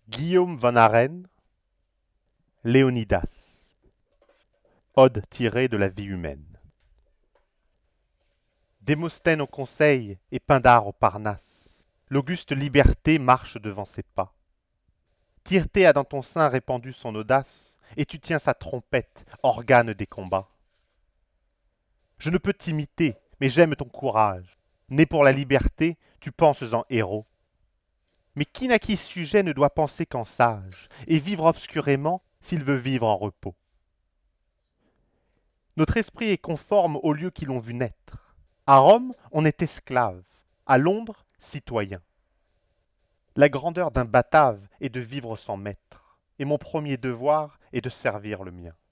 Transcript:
Guillaume Van Haren, Léonidas. Ode tirée de la vie humaine. Démosthène au conseil et Pindare au Parnasse, l'auguste liberté marche devant ses pas. Tirté a dans ton sein répandu son audace, et tu tiens sa trompette, organe des combats. Je ne peux t'imiter, mais j'aime ton courage. Né pour la liberté, tu penses en héros. Mais qui naquit sujet ne doit penser qu'en sage, et vivre obscurément s'il veut vivre en repos. Notre esprit est conforme aux lieux qui l'ont vu naître. À Rome, on est esclave, à Londres, citoyen. La grandeur d'un batave est de vivre sans maître, et mon premier devoir est de servir le mien.